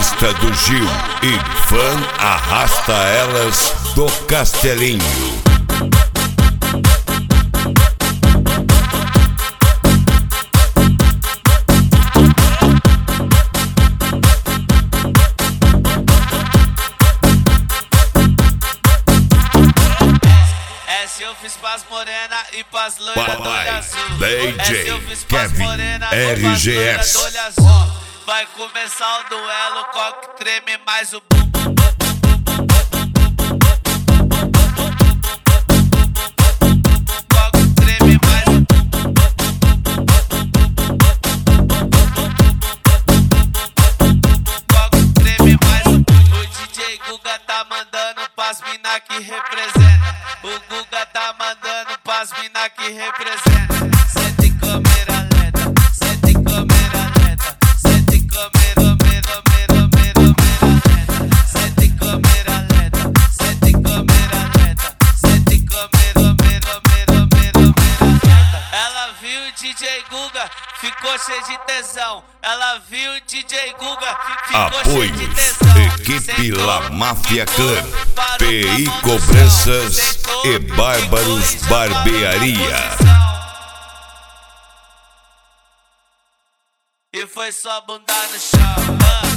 pista do Gil e fã arrasta elas do Castelinho. Essa eu fiz pras morena e pras loiras do olho azul. DJ Kevin RGS. Vai começar o duelo, qual que treme mais o bum bum bum. Qual que treme mais o bum bum. Qual que treme mais o bum. O DJ Guga tá mandando pras mina que representa. O Guga tá mandando pras mina que representa. Sente câmera lenta, sente câmera lenta, sente câmera lenta, sente câmera lenta, sente câmera lenta, sente câmera lenta. Ela viu o DJ Guga, ficou cheio de tesão. Ela viu o DJ Guga, ficou cheio de tesão. Equipe La Máfia Clan, PI Cobranças e Bárbaros Barbearia. E foi só bunda no chão.